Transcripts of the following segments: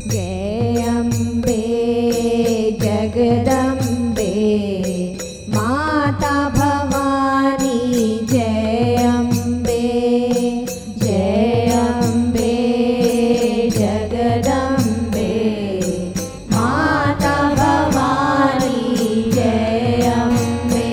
जय अम्बे जगदम्बे माता भवानी जय अम्बे जगदम्बे माता भवानी जय अम्बे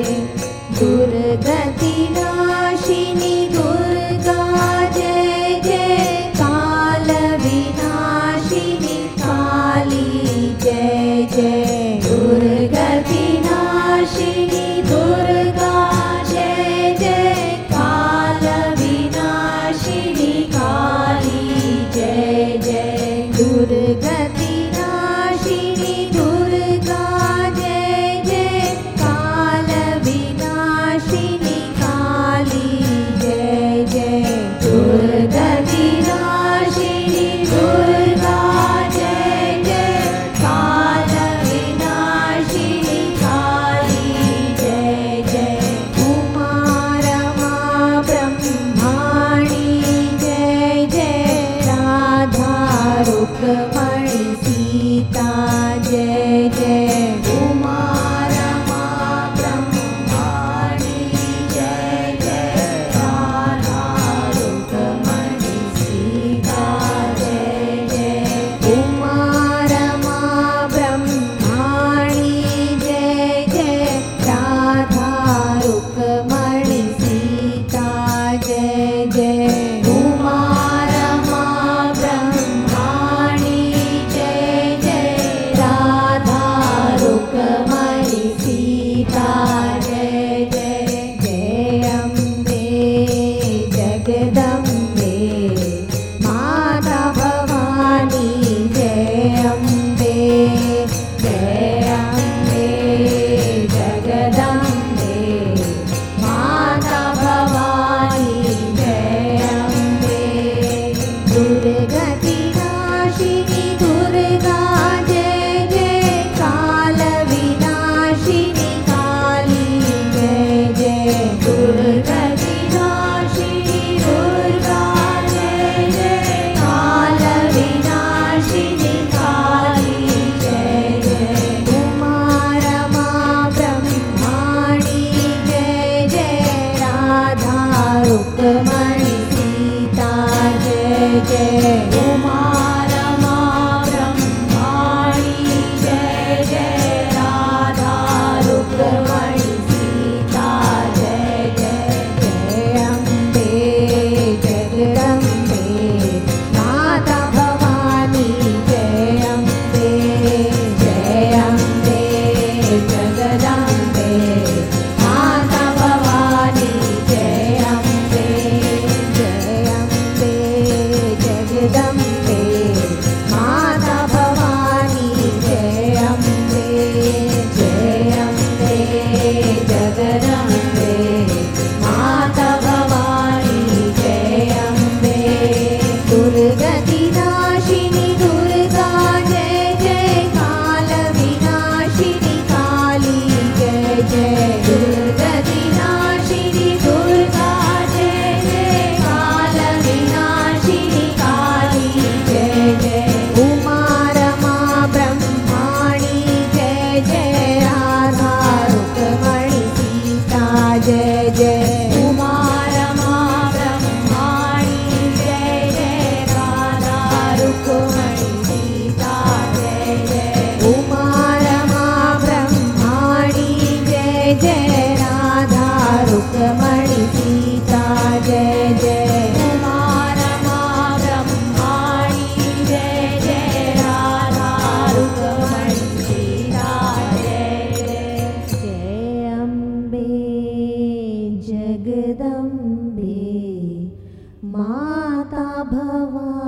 दुर्गति नाशिनी दुर्गा जय जय काल विनाशिनी काली जय जय दुर्गति नाशिनी दुर्गा जय जय काल विनाशिनी काली जय जय दुर्गति नाशिनी दुर्गा जय जय काल विनाशिनी काली जय जय दुर्गति नाशिनी दुर्गा जय जय काल विनाशिनी काली जय जय उमा रमा ब्रह्माणी जय जय राधा रुक्मणी सीता जय जय उमा रमा ब्रह्माणी जय जय राधा रुक्मणी सीता जय जय उमा रमा ब्रह्माणी जय जय राधा रुक्मणी सीता जय जय उमा रमा ब्रह्माणी जय जय राधा रुक्मणी सीता जय जय जय अम्बे जगदम्बे माता भवानी जय अम्बे जगदम्बे माता भवानी जय अम्बे दुर्गति नाशिनी दुर्गा जय जय काल विनाशिनी काली जय जय दुर्गति नाशिनी दुर्गा जय जय काल विनाशिनी काली जय जय उमा रमा ब्रह्माणी जय जय राधा रुक्मणी सीता जय जय उमा रमा ब्रह्माणी जय जय राधा रुक्मणी सीता जय जय जय अम्बे जगदम्बे माता भवानी जय अम्बे जगदम्बे माता भवानी जय अम्बे जगदम्बे माता भवानी जय अम्बे जगदम्बे माता भवानी जय अम्बे दुर्गति नाशिनी दुर्गा जय जय काल विनाशिनी काली जय जय दुर्गति नाशिनी दुर्गा जय जय काल विनाशिनी काली जय जय उमा रमा ब्रह्माणी जय जय राधा रुक्मणी सीता जय जय उमा रमा ब्रह्माणी जय जय राधा रुक्मणी सीता जय जय उमा रमा ब्रह्माणी जय जय राधा रुक्मणी सीता जय जय उमा रमा ब्रह्माणी जय जय राधा रुक्मणी सीता जय जय जय अम्बे जगदम्बे माता भवानी